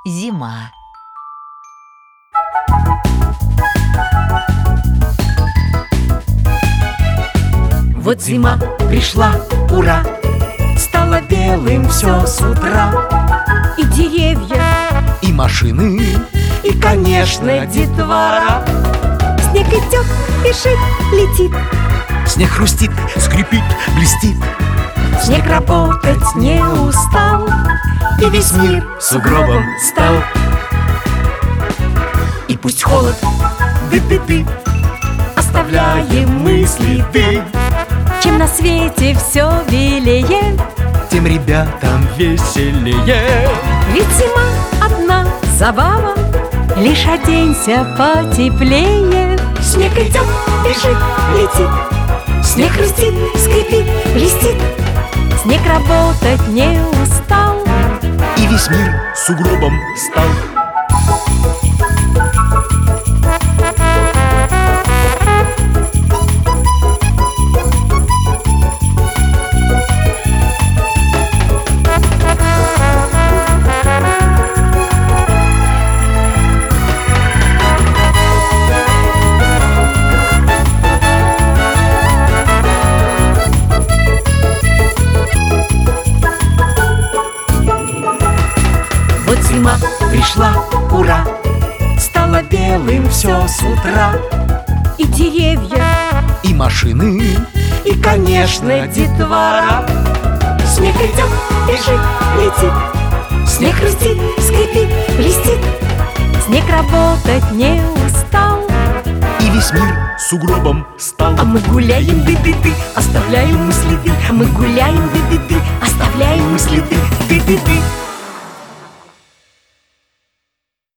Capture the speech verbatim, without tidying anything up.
Зима. Вот зима пришла, ура! Стало белым все с утра. И деревья, и машины, и, конечно, детвора. снег идет, бежит, летит. Снег хрустит, скрипит, блестит. Снег работать не устал, и весь мир сугробом стал. И пусть холод, ды-ды-ды, оставляем мы следы. Чем на свете все белее, тем ребятам веселее. ведь зима одна забава, лишь оденься потеплее. Снег идет, бежит, летит. снег хрустит, скрипит, блестит. Снег работать не устал, и весь мир сугробом стал. Вот зима пришла, ура! Стало белым все с утра. и деревья, И машины, и, конечно, детвора. снег идет, бежит, летит. Снег хрустит, скрипит, блестит. Снег работать не устал, и весь мир сугробом стал. а мы гуляем, ды-ды-ды, оставляем мы следы. Мы гуляем, ды-ды-ды, оставляем мы следы. Ты-ты-ты.